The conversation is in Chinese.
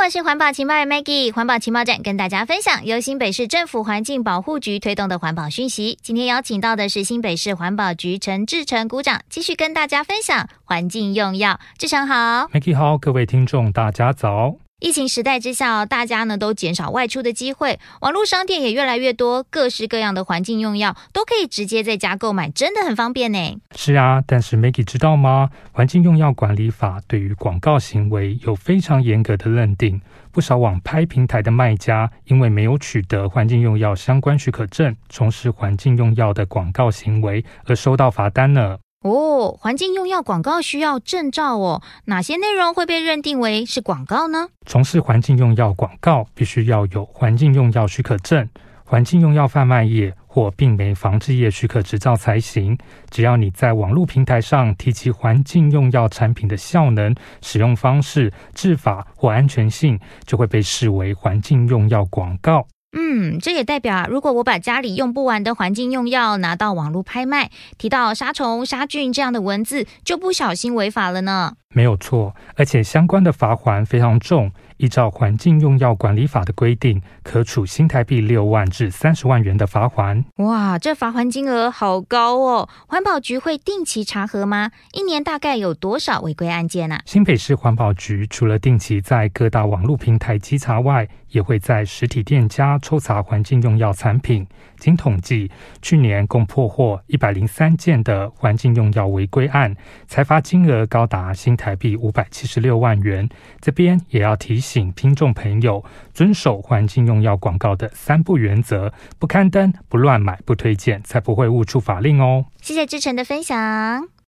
是环保情报人 Maggie， 环保情报站跟大家分享由新北市政府环境保护局推动的环保讯息。今天邀请到的是新北市环保局陈志成股长，继续跟大家分享环境用药。志成好。 Maggie 好，各位听众大家早。 疫情时代之下，大家呢都减少外出的机会，网络商店也越来越多，各式各样的环境用药都可以直接在家购买，真的很方便呢。 是啊，但是 Maggie 知道吗？环境用药管理法对于广告行为有非常严格的认定，不少网拍平台的卖家因为没有取得环境用药相关许可证，从事环境用药的广告行为而收到罚单呢。 环境用药广告需要证照哦，哪些内容会被认定为是广告呢？ 从事环境用药广告必须要有环境用药许可证、环境用药贩卖业或病媒防治业许可执照才行。只要你在网络平台上提及环境用药产品的效能、使用方式、制法或安全性，就会被视为环境用药广告。 这也代表如果我把家里用不完的环境用药拿到网络拍卖，提到杀虫、杀菌这样的文字，就不小心违法了呢。 没有错，而且相关的罚锾非常重，依照环境用药管理法的规定，可处新台币6万至30万元的罚锾。 哇，这罚锾金额好高哦！环保局会定期查核吗？一年大概有多少违规案件啊？ 新北市环保局除了定期在各大网络平台稽查外，也会在实体店家抽查环境用药产品。经统计，去年共破获103件的环境用药违规案，裁罚金额高达新台币576万元。这边也要提醒听众朋友，遵守环境用药广告的3不原则：不刊登、不乱买、不推荐，才不会误触法令哦。 谢谢志成的分享。